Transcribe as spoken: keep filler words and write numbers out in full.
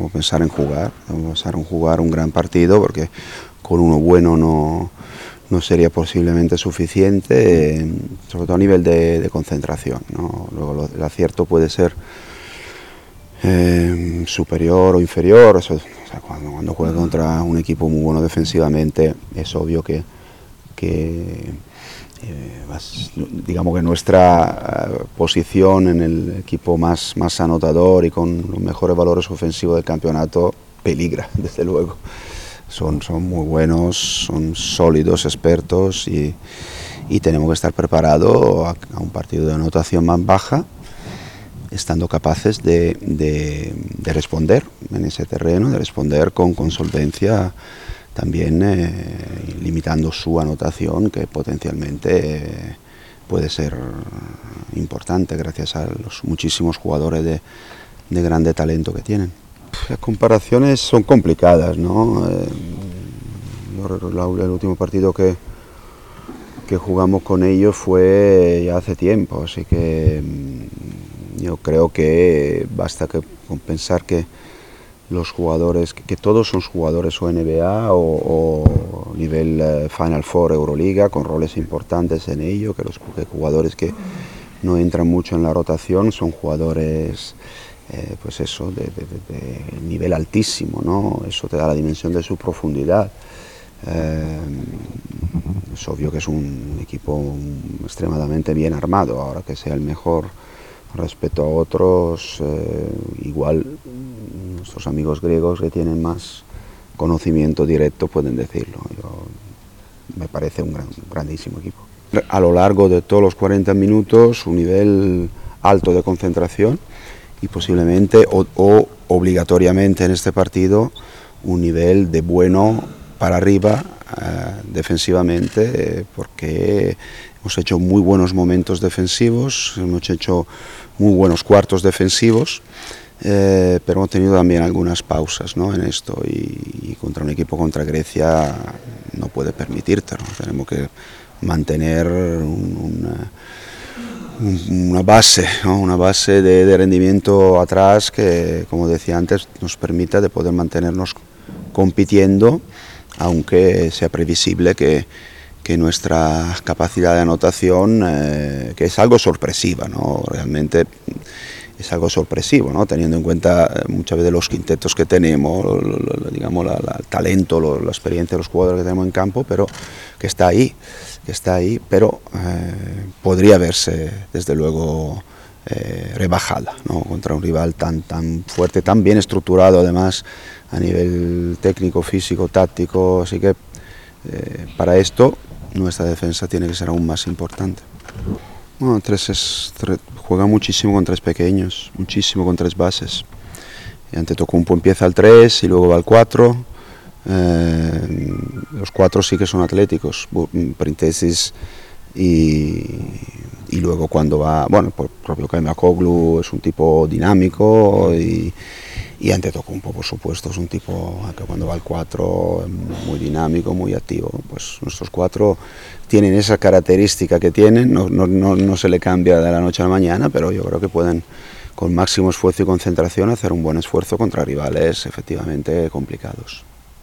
que pensar en jugar, tenemos que pensar en jugar un gran partido, porque con uno bueno no, no sería posiblemente suficiente, eh, sobre todo a nivel de, de concentración, ¿no? Luego lo, el acierto puede ser eh, superior o inferior, eso, o sea, cuando, cuando juegas contra un equipo muy bueno defensivamente, es obvio que, que eh, más, digamos que nuestra uh, posición en el equipo más, más anotador y con los mejores valores ofensivos del campeonato peligra, desde luego. Son, son muy buenos, son sólidos, expertos y, y tenemos que estar preparados a, a un partido de anotación más baja, estando capaces de, de, de responder en ese terreno, de responder con, con solvencia, también eh, limitando su anotación, que potencialmente eh, puede ser importante gracias a los muchísimos jugadores de, de grande talento que tienen. Las comparaciones son complicadas, ¿no? Eh, el último partido que, que jugamos con ellos fue ya hace tiempo, así que yo creo que basta que, con pensar que los jugadores, que, que todos son jugadores o N B A o, o nivel uh, Final Four, Euroliga, con roles importantes en ello, que los que jugadores que no entran mucho en la rotación son jugadores, eh, pues eso, de, de, de, de nivel altísimo, ¿no? Eso te da la dimensión de su profundidad. Eh, es obvio que es un equipo extremadamente bien armado, ahora que sea el mejor respecto a otros, eh, igual nuestros amigos griegos que tienen más conocimiento directo pueden decirlo. Yo, me parece un, gran, un grandísimo equipo. A lo largo de todos los cuarenta minutos, un nivel alto de concentración y posiblemente o, o obligatoriamente en este partido un nivel de bueno para arriba eh, defensivamente, eh, porque hemos hecho muy buenos momentos defensivos, hemos hecho muy buenos cuartos defensivos, eh, pero hemos tenido también algunas pausas, ¿no?, en esto, y, y contra un equipo contra Grecia no puede permitírtelo, tenemos que mantener un, una, una base, ¿no?, una base de, de rendimiento atrás que, como decía antes, nos permita de poder mantenernos compitiendo, aunque sea previsible que, que nuestra capacidad de anotación, eh, que es algo sorpresiva, ¿no?, realmente es algo sorpresivo, ¿no?, teniendo en cuenta muchas veces los quintetos que tenemos, lo, lo, digamos, la, la, el talento, lo, la experiencia de los jugadores que tenemos en campo, pero que está ahí, que está ahí, pero eh, podría verse desde luego eh, rebajada, ¿no?, contra un rival tan, tan fuerte, tan bien estructurado además a nivel técnico, físico, táctico, así que eh, para esto nuestra defensa tiene que ser aún más importante. Bueno, tres es, tres, juega muchísimo con tres pequeños, muchísimo con tres bases. Y Antetokounmpo empieza al tres y luego va al cuatro. Eh, los cuatro sí que son atléticos, Printesis y, y luego cuando va, bueno, el propio Kaimakoglu es un tipo dinámico y, y Antetokounmpo, por supuesto, es un tipo que cuando va al cuatro es muy dinámico, muy activo. Pues nuestros cuatro tienen esa característica que tienen, no, no, no, no se le cambia de la noche a la mañana, pero yo creo que pueden con máximo esfuerzo y concentración hacer un buen esfuerzo contra rivales efectivamente complicados.